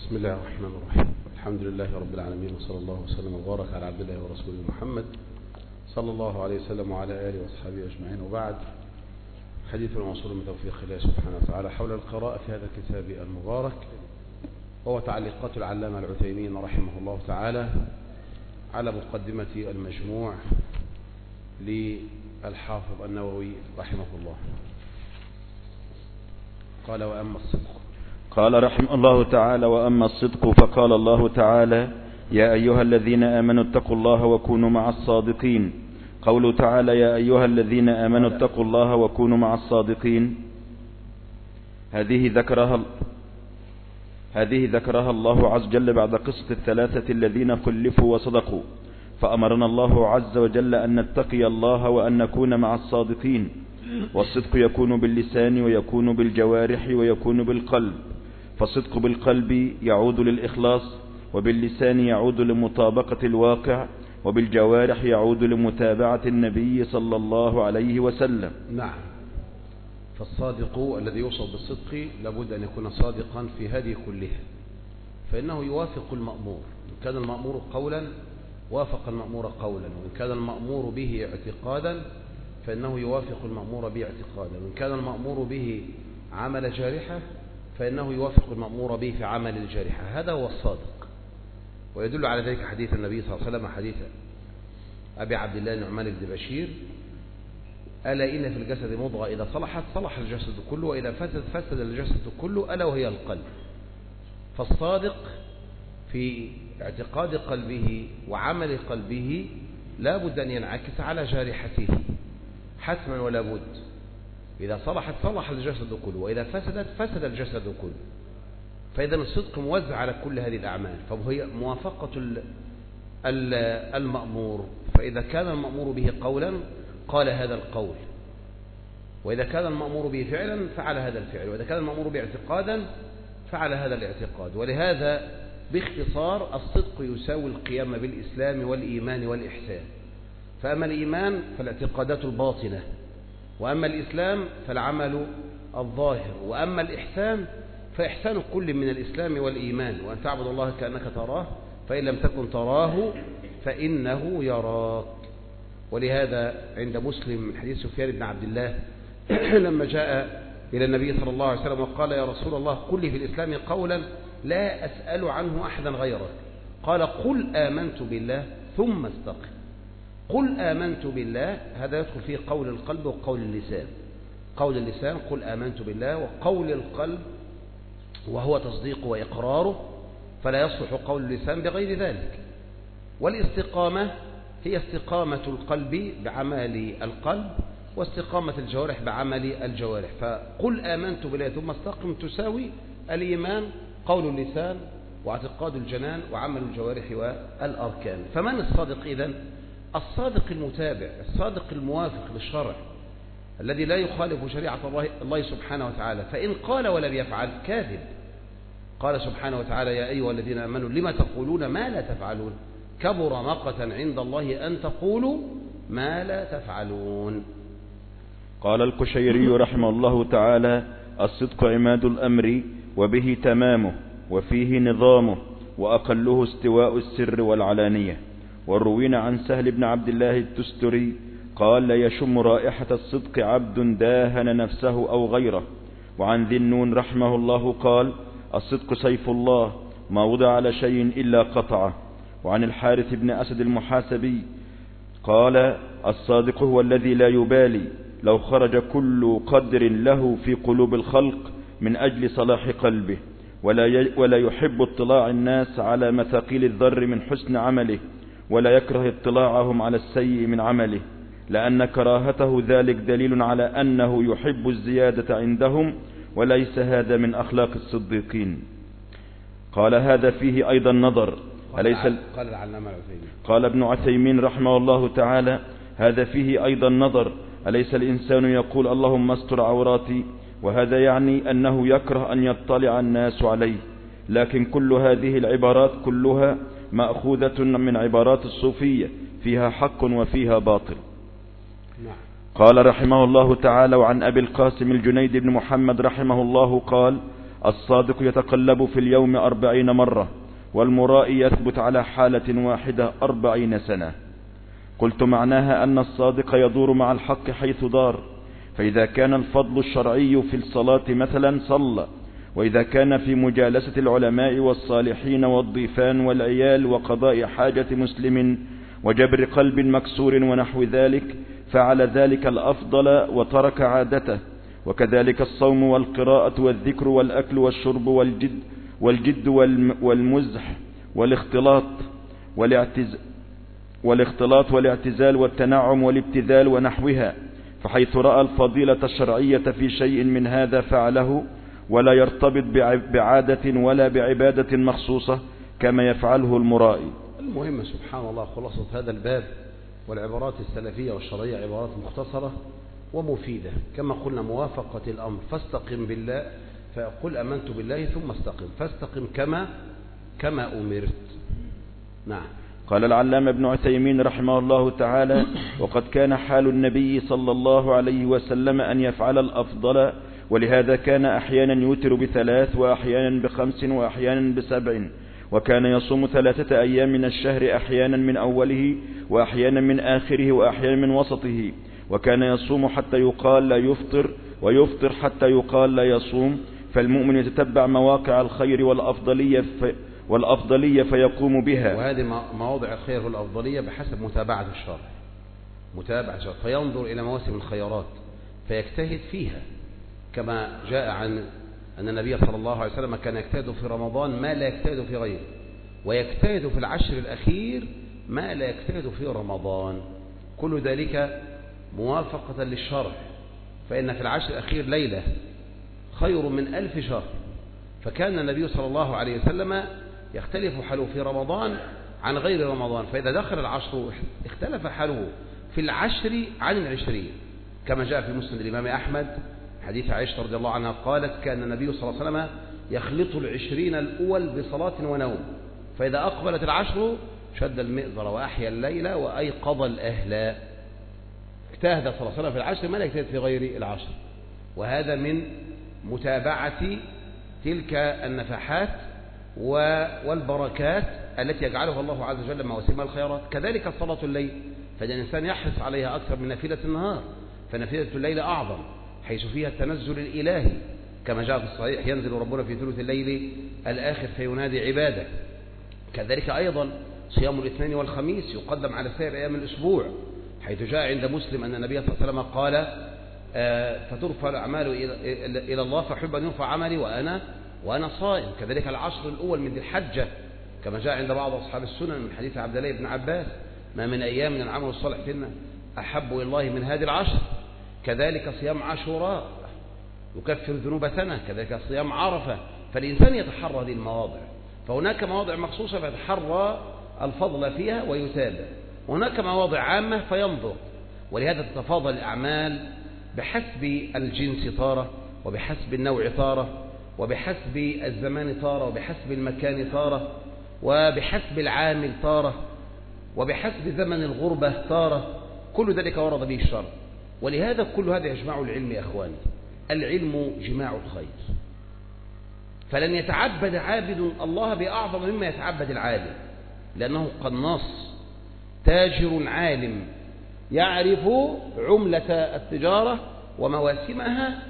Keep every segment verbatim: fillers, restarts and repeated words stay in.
بسم الله الرحمن الرحيم. الحمد لله رب العالمين، وصلى الله وسلم وبارك على عبد الله ورسوله محمد صلى الله عليه وسلم وعلى آله وأصحابه أجمعين، وبعد. حديث الموصول من توفيق الله سبحانه وتعالى حول القراءة في هذا الكتاب المبارك، وهو تعليقات العلامة العثيمين رحمه الله تعالى على مقدمة المجموع للحافظ النووي رحمه الله. قال: وأما الصدق. قال رحمه الله تعالى: وأما الصدق فقال الله تعالى: يا أيها الذين آمنوا اتقوا الله وكونوا مع الصادقين. قوله تعالى: يا أيها الذين آمنوا اتقوا الله وكونوا مع الصادقين، هذه ذكرها هذه ذكرها الله عز وجل بعد قصة الثلاثة الذين خلفوا وصدقوا، فأمرنا الله عز وجل أن نتقي الله وأن نكون مع الصادقين. والصدق يكون باللسان ويكون بالجوارح ويكون بالقلب، فالصدق بالقلب يعود للإخلاص، وباللسان يعود لمطابقة الواقع، وبالجوارح يعود لمتابعة النبي صلى الله عليه وسلم. نعم، فالصادق الذي يوصف بالصدق لابد أن يكون صادقا في هذه كلها، فإنه يوافق المأمور. إن كان المأمور قولا وافق المأمور قولا، وإن كان المأمور به اعتقادا فإنه يوافق المأمور به اعتقادا، وإن كان المأمور به عمل جارحة فإنه يوافق المأمور به في عمل الجارحة. هذا هو الصادق، ويدل على ذلك حديث النبي صلى الله عليه وسلم، حديث أبي عبد الله النعمان بن بشير: ألا إن في الجسد مضغة إذا صلحت صلح الجسد كله، وإذا فسد فسد الجسد كله، ألا وهي القلب. فالصادق في اعتقاد قلبه وعمل قلبه لا بد أن ينعكس على جارحته حتما ولا بد. إذا صلحت صلح الجسد كله، وإذا فسدت فسد الجسد كله. فإذا الصدق موزع على كل هذه الأعمال، فهي موافقة المأمور. فإذا كان المأمور به قولا قال هذا القول، وإذا كان المأمور به فعلا فعل هذا الفعل، وإذا كان المأمور به اعتقادا فعل هذا الاعتقاد. ولهذا باختصار الصدق يساوي القيام بالإسلام والإيمان والإحسان. فأما الإيمان فالاعتقادات الباطنة، وأما الإسلام فالعمل الظاهر، وأما الإحسان فإحسان كل من الإسلام والإيمان، وأن تعبد الله كأنك تراه فإن لم تكن تراه فإنه يراك. ولهذا عند مسلم من حديث سفيان بن عبد الله لما جاء إلى النبي صلى الله عليه وسلم وقال: يا رسول الله، قل لي في الإسلام قولا لا أسأل عنه أحدا غيرك. قال: قل آمنت بالله ثم استقم. قل آمنت بالله هذا يدخل فيه قول القلب وقول اللسان. قول اللسان قل آمنت بالله، وقول القلب وهو تصديق وإقراره، فلا يصلح قول اللسان بغير ذلك. والاستقامة هي استقامة القلب بعمل القلب، واستقامة الجوارح بعمل الجوارح. فقل آمنت بالله ثم استقم تساوي الإيمان قول اللسان واعتقاد الجنان وعمل الجوارح والأركان. فمن الصادق إذن؟ الصادق المتابع، الصادق الموافق للشرع، الذي لا يخالف شريعة الله سبحانه وتعالى. فإن قال ولم يفعل كاذب. قال سبحانه وتعالى: يا أيها الذين آمنوا لما تقولون ما لا تفعلون كبر مقتا عند الله أن تقولوا ما لا تفعلون. قال القشيري رحمه الله تعالى: الصدق عماد الأمر وبه تمامه وفيه نظامه، وأقله استواء السر والعلانية. وروينا عن سهل بن عبد الله التستري قال: لا يشم رائحة الصدق عبد داهن نفسه أو غيره. وعن ذي النون رحمه الله قال: الصدق سيف الله ما وضع على شيء إلا قطعه. وعن الحارث بن أسد المحاسبي قال: الصادق هو الذي لا يبالي لو خرج كل قدر له في قلوب الخلق من أجل صلاح قلبه، ولا يحب اطلاع الناس على مثاقيل الذر من حسن عمله، ولا يكره اطلاعهم على السيء من عمله، لأن كراهته ذلك دليل على أنه يحب الزيادة عندهم، وليس هذا من أخلاق الصديقين. قال: هذا فيه أيضا نظر. أليس قال العلامة العثيمين قال ابن عثيمين رحمه الله تعالى: هذا فيه أيضا نظر. أليس الإنسان يقول اللهم استر عوراتي؟ وهذا يعني أنه يكره أن يطلع الناس عليه. لكن كل هذه العبارات كلها مأخوذة من عبارات الصوفية، فيها حق وفيها باطل. قال رحمه الله تعالى: وعن أبي القاسم الجنيد بن محمد رحمه الله قال: الصادق يتقلب في اليوم أربعين مرة، والمرائي يثبت على حالة واحدة أربعين سنة. قلت معناها أن الصادق يدور مع الحق حيث دار، فإذا كان الفضل الشرعي في الصلاة مثلا صلى، وإذا كان في مجالسة العلماء والصالحين والضيفان والعيال وقضاء حاجة مسلم وجبر قلب مكسور ونحو ذلك فعل ذلك الأفضل وترك عادته. وكذلك الصوم والقراءة والذكر والأكل والشرب والجد, والجد والمزح والاختلاط والاعتز والاختلاط والاعتزال والتنعم والابتذال ونحوها، فحيث رأى الفضيلة الشرعية في شيء من هذا فعله، ولا يرتبط بعادة ولا بعبادة مخصوصة كما يفعله المرائي. المهم سبحان الله خلاصة هذا الباب والعبارات السلفية والشرعية عبارات مختصرة ومفيدة، كما قلنا موافقة الأمر فاستقم بالله، فقل أمنت بالله ثم استقم، فاستقم كما كما أمرت. نعم. قال العلامة ابن عثيمين رحمه الله تعالى: وقد كان حال النبي صلى الله عليه وسلم أن يفعل الأفضل، ولهذا كان أحيانا يوتر بثلاث وأحيانا بخمس وأحيانا بسبع، وكان يصوم ثلاثة أيام من الشهر أحيانا من أوله وأحيانا من آخره وأحيانا من وسطه، وكان يصوم حتى يقال لا يفطر، ويفطر حتى يقال لا يصوم. فالمؤمن يتتبع مواقع الخير والأفضلية في والأفضلية فيقوم بها، وهذه مواضع الخير والأفضلية بحسب متابعة الشرع، متابعة الشرع، فينظر إلى مواسم الخيرات فيجتهد فيها، كما جاء عن أن النبي صلى الله عليه وسلم كان يجتهد في رمضان ما لا يجتهد في غيره، ويجتهد في العشر الأخير ما لا يجتهد في رمضان، كل ذلك موافقة للشرع، فإن في العشر الأخير ليلة خير من ألف شهر. فكان النبي صلى الله عليه وسلم يختلف حاله في رمضان عن غير رمضان، فإذا دخل العشر اختلف حاله في العشر عن العشرين، كما جاء في مسند الإمام أحمد حديث عائشة رضي الله عنها قالت: كان النبي صلى الله عليه وسلم يخلط العشرين الأول بصلاة ونوم، فإذا أقبلت العشر شد المئزر وأحيا الليل وأيقظ الأهل. اجتهد صلى الله عليه وسلم في العشر ما لا يجتهد في غير العشر، وهذا من متابعة تلك النفحات والبركات التي يجعلها الله عز وجل مواسم الخيرات. كذلك صلاة الليل، فإن الإنسان يحرص عليها أكثر من نافلة النهار، فنافلة الليل أعظم حيث فيها التنزل الإلهي، كما جاء في الصحيح: ينزل ربنا في ثلث الليل الآخر فينادي عباده. كذلك أيضا صيام الاثنين والخميس يقدم على سائر أيام الأسبوع، حيث جاء عند مسلم أن النبي صلى الله عليه وسلم قال: آه فترفع الأعمال إلى الله فأحب أن يرفع عملي وأنا وأنا صائم. كذلك العشر الأول من ذي الحجة، كما جاء عند بعض أصحاب السنن من حديث عبد الله بن عباس: ما من أيام من العمل الصالح فينا أحب إلى الله من هذه العشر. كذلك صيام عاشوراء يكفر ذنوب سنة، كذلك صيام عرفة. فالإنسان يتحرى هذه المواضع، فهناك مواضع مخصوصة فيتحرى الفضل فيها ويتابع، وهناك مواضع عامة فينظر. ولهذا تتفاضل الأعمال بحسب الجنس تارة، وبحسب النوع تارة، وبحسب الزمان تارة، وبحسب المكان تارة، وبحسب العامل تارة، وبحسب زمن الغربة تارة، كل ذلك ورد به الشرع. ولهذا كل هذا يجمع العلم يا أخواني، العلم جماع الخير، فلن يتعبد عابد الله بأعظم مما يتعبد العالم، لأنه قد نص: تاجر عالم يعرف عملة التجارة ومواسمها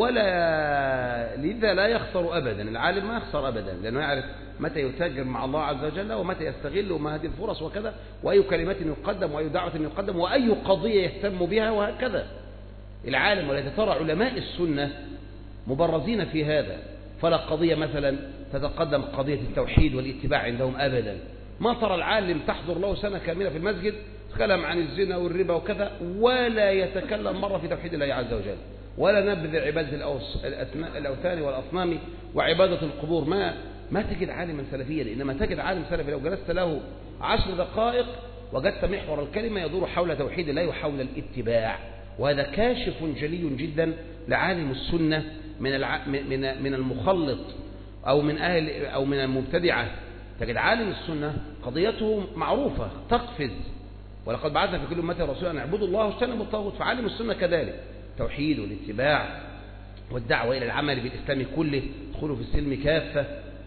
ولا لذا لا يخسر أبدا. العالم ما يخسر أبدا، لأنه يعرف متى يتاجر مع الله عز وجل ومتى يستغل وما هذه الفرص وكذا، وأي كلمة يقدم وأي دعوة يقدم وأي قضية يهتم بها وهكذا. العالم، ولذا ترى علماء السنة مبرزين في هذا، فلا قضية مثلا تتقدم قضية التوحيد والاتباع عندهم أبدا. ما ترى العالم تحضر له سنة كاملة في المسجد تكلم عن الزنا والربا وكذا، ولا يتكلم مرة في توحيد الله عز وجل، ولا نبذ عبادة الأوثان والأصنام وعبادة القبور. ما ما تجد عالما سلفيا، إنما تجد عالم سلفي لو جلست له عشر دقائق وجدت محور الكلمة يدور حول توحيد الله وحول الاتباع. وهذا كاشف جلي جدا لعالم السنة من الع... من من المخلط أو من أهل أو من المبتدعة. تجد عالم السنة قضيته معروفة تقفز: ولقد بعثنا في كل أمة رسولا أن اعبدوا الله واجتنبوا الطاغوت. فعالم السنة كذلك توحيد والاتباع والدعوة إلى العمل بالإسلام كله، ادخلوا في السلم كافة.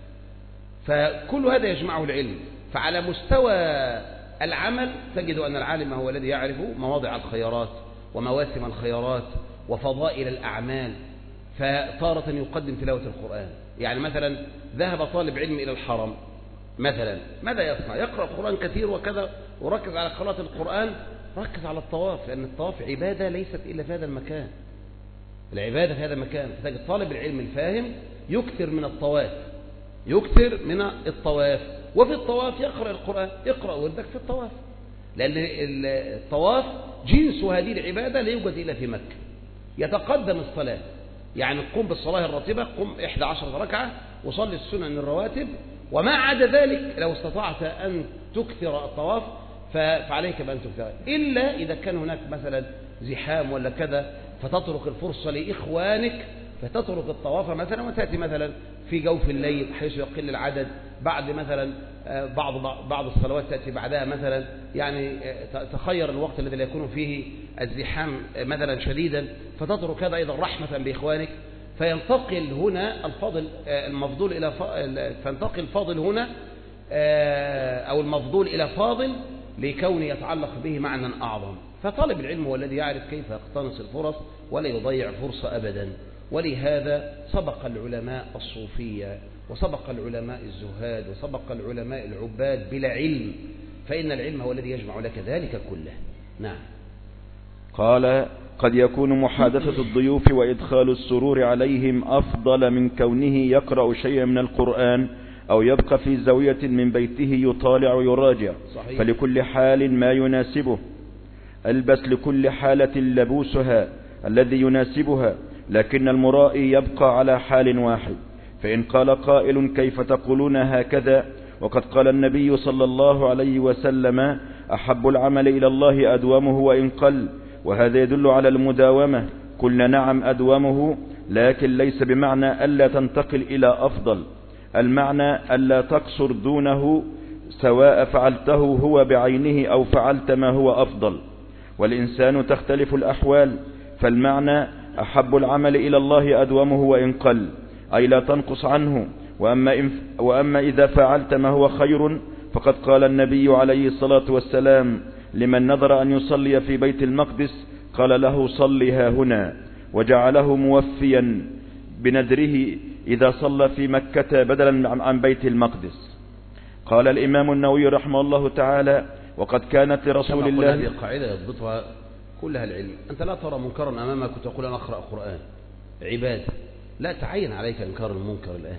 فكل هذا يجمعه العلم. فعلى مستوى العمل تجد أن العالم هو الذي يعرف مواضع الخيرات ومواسم الخيرات وفضائل الأعمال، فتارة يقدم تلاوة القرآن. يعني مثلا ذهب طالب علم إلى الحرم مثلا، ماذا يصنع؟ يقرأ القرآن كثير وكذا وركز على قراءة القرآن، ركز على الطواف، لأن الطواف عبادة ليست إلا في هذا المكان، العبادة في هذا المكان. فتجد طالب العلم الفاهم يكثر من الطواف، يكثر من الطواف، وفي الطواف يقرأ القرآن. اقرأ وردك في الطواف، لأن الطواف جنس هذه العبادة لا يوجد إلا في مكة. يتقدم الصلاة، يعني قم بالصلاة الراتبة، قم إحدى عشرة ركعة وصلي السنن الرواتب، وما عدا ذلك لو استطعت أن تكثر الطواف فعليك بأن تكثر، إلا إذا كان هناك مثلا زحام ولا كذا فتترك الفرصة لإخوانك فتترك الطواف مثلا وتأتي مثلا في جوف الليل حيث يقل العدد، بعد مثلا بعض بعض الصلوات تأتي بعدها مثلا، يعني تخير الوقت الذي لا يكون فيه الزحام مثلا شديدا، فتترك هذا أيضا رحمة بإخوانك. فينتقل هنا الفاضل المفضول إلى فينتقل الفاضل هنا أو المفضول إلى فاضل لكون يتعلق به معنى أعظم. فطالب العلم هو الذي يعرف كيف يقتنص الفرص ولا يضيع فرصة أبدا. ولهذا سبق العلماء الصوفية وسبق العلماء الزهاد وسبق العلماء العباد بلا علم، فإن العلم هو الذي يجمع لك ذلك كله. نعم. قال: قد يكون محادثة الضيوف وإدخال السرور عليهم أفضل من كونه يقرأ شيئا من القرآن أو يبقى في زاوية من بيته يطالع ويراجع. صحيح. فلكل حال ما يناسبه، البس لكل حالة لبوسها الذي يناسبها، لكن المرائي يبقى على حال واحد. فإن قال قائل: كيف تقولون هكذا وقد قال النبي صلى الله عليه وسلم: أحب العمل إلى الله أدومه وإن قل، وهذا يدل على المداومة. قلنا: نعم أدومه، لكن ليس بمعنى ألا تنتقل إلى أفضل، المعنى ألا تقصر دونه سواء فعلته هو بعينه أو فعلت ما هو أفضل. والإنسان تختلف الأحوال، فالمعنى أحب العمل إلى الله أدومه وإن قل، أي لا تنقص عنه. وأما, إن وأما إذا فعلت ما هو خير فقد قال النبي عليه الصلاة والسلام لمن نذر أن يصلي في بيت المقدس قال له: صلها هنا، وجعله موفيا بنذره إذا صلى في مكة بدلا عن بيت المقدس. قال الإمام النووي رحمه الله تعالى: وقد كانت لرسول الله. هذه قاعدة يضبطها كلها العلم. أنت لا ترى منكرا أمامك وتقول أنا أقرأ قرآن، عبادة، لا تعين عليك إنكار المنكر الآن،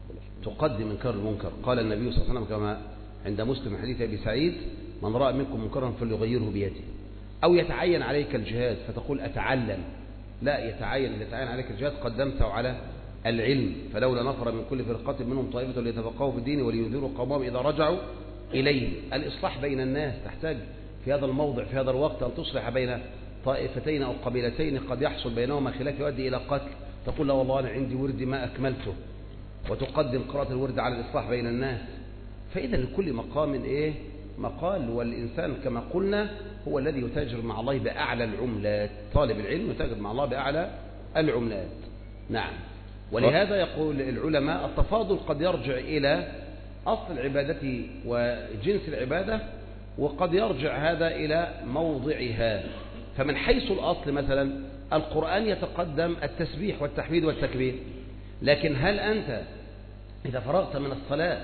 تقدم إنكار المنكر. قال النبي صلى الله عليه وسلم كما عند مسلم حديث أبي سعيد: من رأى منكم منكرا فليغيره بيده. أو يتعين عليك الجهاد فتقول أتعلم، لا يتعين يتعين عليك الجهاد قدمته على العلم. فلولا نفر من كل فرقة منهم طائفة ليتفقهوا في الدين ولينذروا قومهم إذا رجعوا إليه. الإصلاح بين الناس تحتاج في هذا الموضع في هذا الوقت أن تصلح بين طائفتين أو قبيلتين قد يحصل بينهما خلاف يؤدي إلى قتل، تقول لا والله أنا عندي ورد ما أكملته، وتقدم قراءة الورد على الإصلاح بين الناس. فإذا لكل مقام إيه مقال، والإنسان كما قلنا هو الذي يتاجر مع الله بأعلى العملات. طالب العلم يتاجر مع الله بأعلى العملات. نعم. ولهذا يقول العلماء التفاضل قد يرجع إلى أصل العبادة وجنس العبادة، وقد يرجع هذا إلى موضعها. فمن حيث الأصل مثلا القرآن يتقدم التسبيح والتحميد والتكبير، لكن هل أنت إذا فرغت من الصلاة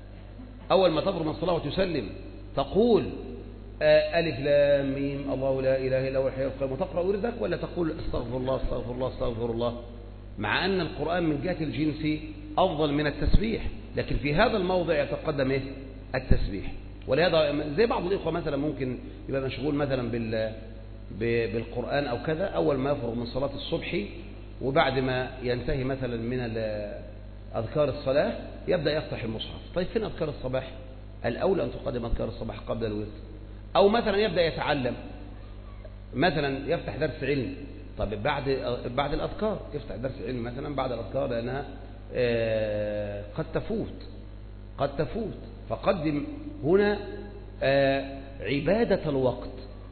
أول ما تفرغ من الصلاة وتسلم تقول ألف لام ميم الله لا إله إلا هو الحي القيوم وتقرأ وردك، ولا تقول استغفر الله استغفر الله استغفر الله؟ مع أن القرآن من جهة الجنس أفضل من التسبيح، لكن في هذا الموضع يتقدم إيه؟ التسبيح. ولهذا زي بعض الإخوة مثلا ممكن يبقى مشغول مثلا بال بالقرآن أو كذا، أول ما يفرغ من صلاة الصبح وبعد ما ينتهي مثلا من أذكار الصلاة يبدأ يفتح المصحف. طيب فين أذكار الصباح؟ الأولى أن تقدم أذكار الصباح قبل الوتر. أو مثلا يبدأ يتعلم، مثلا يفتح درس علم، طيب بعد بعد الأذكار يفتح درس علم مثلا بعد الأذكار، لأنها قد تفوت قد تفوت فقدم هنا عبادة الوقت.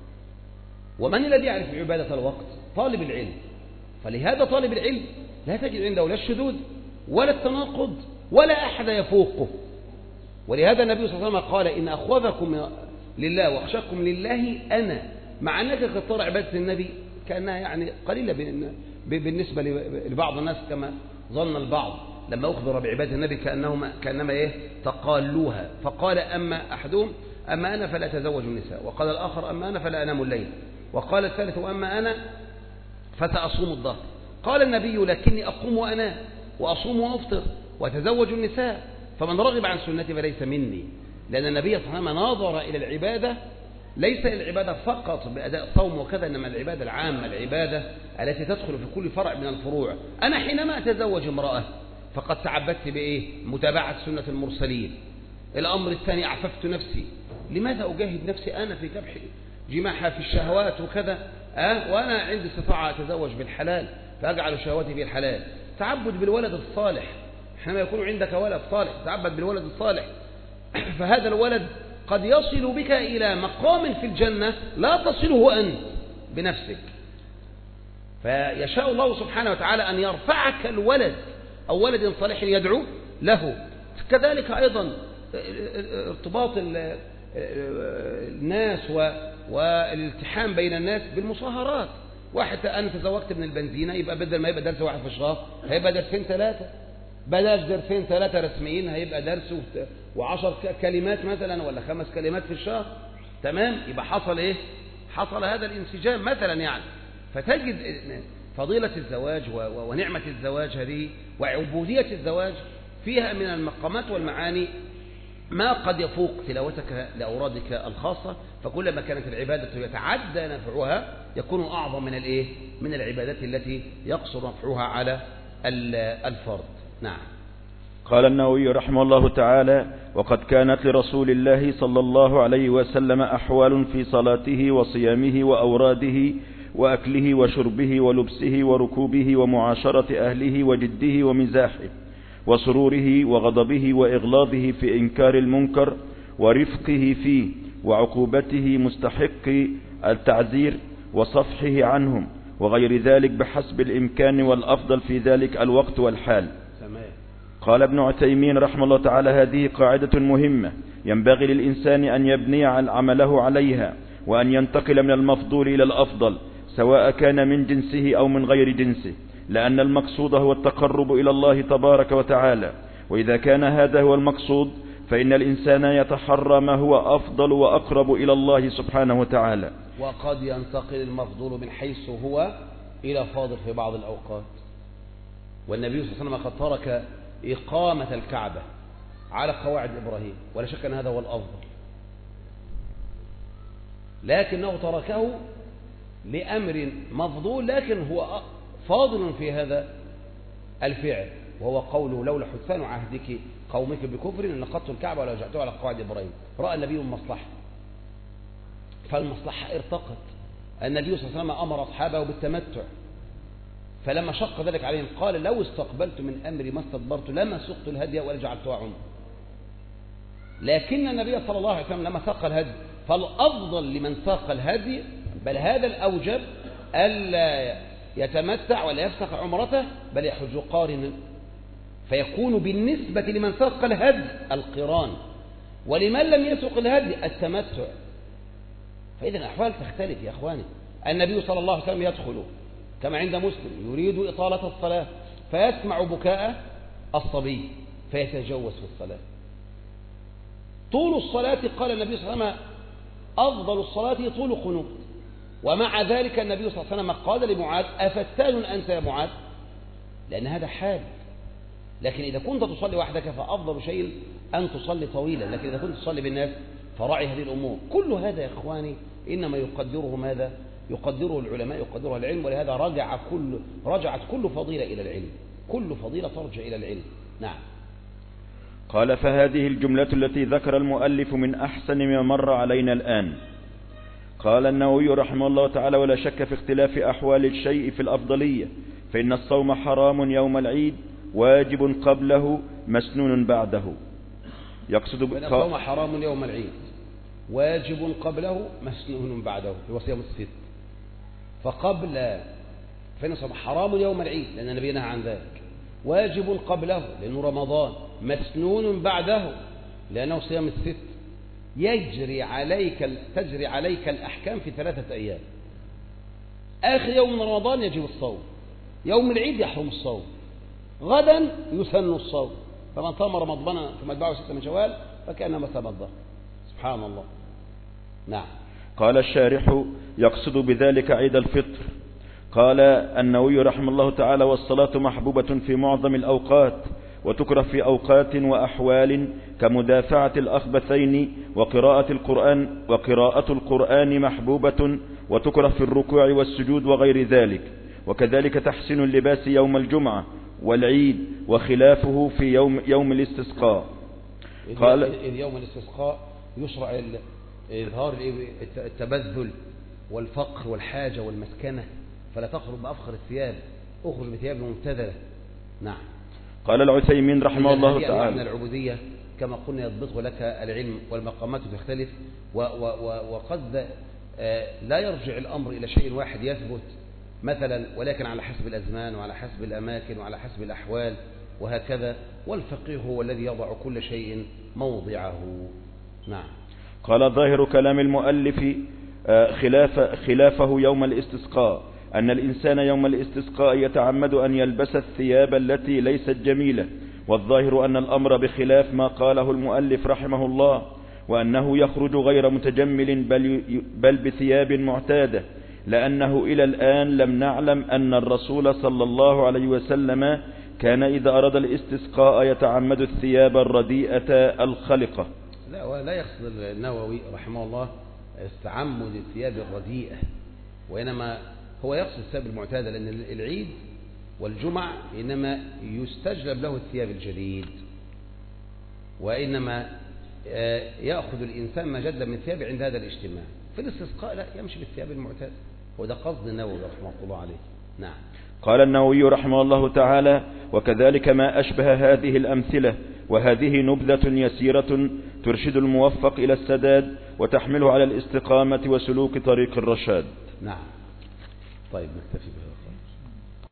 ومن الذي يعرف عبادة الوقت؟ طالب العلم. فلهذا طالب العلم لا تجد عنده لا الشذوذ ولا التناقض ولا أحد يفوقه. ولهذا النبي صلى الله عليه وسلم قال إن أخوذكم لله وأخشاكم لله أنا، مع أنك قد ترى عبادة النبي كأنها يعني قليلة بالنسبة لبعض الناس كما ظن البعض لما أخبر بعبادة النبي كأنهم كأنما إيه تقالوها. فقال أما أحدهم أما أنا فلا أتزوج النساء، وقال الآخر أما أنا فلا أنام الليل، وقال الثالث وأما أنا فسأصوم الظهر. قال النبي لكني أقوم وأنام وأصوم وأفطر وأتزوج النساء، فمن رغب عن سنتي فليس مني. لأن النبي صلى الله عليه وسلم ناظر إلى العبادة ليس العبادة فقط بأداء الصوم وكذا، إنما العبادة العامة، العبادة التي تدخل في كل فرع من الفروع. أنا حينما أتزوج امرأة فقد تعبدت بإيه؟ متابعة سنة المرسلين. الأمر الثاني أعففت نفسي. لماذا أجاهد نفسي أنا في ذبح جماحها في الشهوات وكذا أه؟ وأنا عندي استطاعة أتزوج بالحلال فأجعل شهواتي في الحلال. تعبد بالولد الصالح، حينما يكون عندك ولد صالح تعبد بالولد الصالح، فهذا الولد قد يصل بك إلى مقام في الجنة لا تصله أنت بنفسك. فيشاء الله سبحانه وتعالى أن يرفعك الولد أو ولد صالح يدعو له. كذلك أيضا ارتباط الناس والالتحام بين الناس بالمصاهرات. واحد أنا تزوجت من البنزينة، يبقى بدل ما يبقى درس واحد في الشهر هيبقى درسين ثلاثة، بلاش درسين ثلاثة رسميين هيبقى درس وعشر كلمات مثلا ولا خمس كلمات في الشهر. تمام؟ يبقى حصل إيه؟ حصل هذا الانسجام مثلا يعني. فتجد فضيلة الزواج ونعمة الزواج هذه وعبودية الزواج فيها من المقامات والمعاني ما قد يفوق تلاوتك لأورادك الخاصة. فكلما كانت العبادة يتعدى نفعها يكون أعظم من الإيه؟ من العبادات التي يقصر نفعها على الفرد. نعم. قال النووي رحمه الله تعالى: وقد كانت لرسول الله صلى الله عليه وسلم أحوال في صلاته وصيامه وأوراده وأكله وشربه ولبسه وركوبه ومعاشرة أهله وجده ومزاحه وسروره وغضبه وإغلاظه في إنكار المنكر ورفقه فيه وعقوبته مستحق التعزير وصفحه عنهم وغير ذلك بحسب الإمكان والأفضل في ذلك الوقت والحال. قال ابن عثيمين رحمه الله تعالى: هذه قاعدة مهمة ينبغي للإنسان أن يبني عمله عليها وأن ينتقل من المفضول إلى الأفضل سواء كان من جنسه أو من غير جنسه، لأن المقصود هو التقرب إلى الله تبارك وتعالى. وإذا كان هذا هو المقصود فإن الإنسان يتحرى ما هو أفضل وأقرب إلى الله سبحانه وتعالى. وقد ينتقل المفضول من حيث هو إلى فاضل في بعض الأوقات. والنبي صلى الله عليه وسلم قد ترك إقامة الكعبة على قواعد إبراهيم، ولا شك أن هذا هو الأفضل، لكنه تركه لأمر مفضول لكن هو فاضل في هذا الفعل، وهو قوله: لولا حسان عهدك قومك بكفر لنقضت الكعبة ولا رجعتها على قواعد إبراهيم. رأى النبي المصلحة فالمصلحة ارتقت. النبي صلى الله عليه وسلم أمر أصحابه بالتمتع، فلما شق ذلك عليهم قال: لو استقبلت من أمري ما استدبرت لما سقت الهدي ولا جعلتها عمر. لكن النبي صلى الله عليه وسلم لما ساق الهدي فالأفضل لمن ساق الهدي، بل هذا الأوجب، ألا يتمتع ولا يفسخ عمرته بل يحج قارنا، فيكون بالنسبة لمن ساق الهدي القران، ولمن لم يسق الهدي التمتع. فإذا الأحوال تختلف يا أخواني. النبي صلى الله عليه وسلم يدخل كما عند مسلم يريد إطالة الصلاة فيسمع بكاء الصبي فيتجوز في الصلاة. طول الصلاة قال النبي صلى الله عليه وسلم: أفضل الصلاة طول قنوت. ومع ذلك النبي صلى الله عليه وسلم قال لمعاذ: أفتان أنت يا معاذ؟ لأن هذا حال. لكن إذا كنت تصلي وحدك فأفضل شيء أن تصلي طويلا، لكن إذا كنت تصلي بالناس فراعي هذه الأمور. كل هذا يا إخواني إنما يقدره ماذا؟ يقدره العلماء، يقدره العلم. ولهذا رجع كل رجعت كل فضيلة إلى العلم، كل فضيلة ترجع إلى العلم. نعم. قال: فهذه الجملة التي ذكر المؤلف من أحسن ما مر علينا الآن. قال النووي رحمه الله تعالى: ولا شك في اختلاف أحوال الشيء في الأفضلية، فإن الصوم حرام يوم العيد، واجب قبله، مسنون بعده. يقصد ب... الصوم حرام يوم العيد، واجب قبله، مسنون بعده، هو صيام الست. فقبل فإن الصوم حرام يوم العيد لأن النبي نهى عن ذلك، واجب قبله لأنه رمضان، مسنون بعده لأنه صيام الست. يجري عليك تجري عليك الأحكام في ثلاثة أيام. آخر يوم من رمضان يجب الصوم، يوم العيد يحرم الصوم، غدا يسن الصوم، فمن صام رمضان ثم اتبعه ستة من شوال فكأنما صام الظهر. سبحان الله. نعم. قال الشارح: يقصد بذلك عيد الفطر. قال النووي رحمه الله تعالى: والصلاة محبوبة في معظم الأوقات، وتكره في أوقات وأحوال كمدافعة الأخبثين، وقراءة القرآن وقراءة القرآن محبوبة، وتكره في الركوع والسجود وغير ذلك. وكذلك تحسين اللباس يوم الجمعة والعيد، وخلافه في يوم يوم الاستسقاء. قال إذ يوم الاستسقاء يشرع إظهار التبذل والفقر والحاجة والمسكنة، فلا تخرج بأفخر الثياب، اخرج بثياب ممتدلة. نعم. قال العثيمين رحمه الله تعالى: من العبودية كما قلنا يضبطه لك العلم، والمقامات تختلف، وقد لا يرجع الأمر إلى شيء واحد يثبت مثلا، ولكن على حسب الأزمان وعلى حسب الأماكن وعلى حسب الأحوال وهكذا، والفقيه هو الذي يضع كل شيء موضعه. نعم. قال ظاهر كلام المؤلف خلاف خلافه يوم الاستسقاء، أن الإنسان يوم الاستسقاء يتعمد أن يلبس الثياب التي ليست جميلة، والظاهر أن الأمر بخلاف ما قاله المؤلف رحمه الله، وأنه يخرج غير متجمل بل, بل بثياب معتادة، لأنه إلى الآن لم نعلم أن الرسول صلى الله عليه وسلم كان إذا أراد الاستسقاء يتعمد الثياب الرديئة الخلقة. لا، ولا يقصد النووي رحمه الله تعمد الثياب الرديئة، وإنما هو يقصد الثياب المعتادة، لأن العيد والجمع إنما يستجلب له الثياب الجديد، وإنما يأخذ الإنسان ما جد من ثيابه عند هذا الاجتماع. في الاستسقاء لا، يمشي بالثياب المعتادة، وده قصد النووي رحمه الله عليه. نعم. قال النووي رحمه الله تعالى: وكذلك ما أشبه هذه الأمثلة، وهذه نبذة يسيرة ترشد الموفق إلى السداد وتحمله على الاستقامة وسلوك طريق الرشاد. نعم. طيب نكتفي بهذا.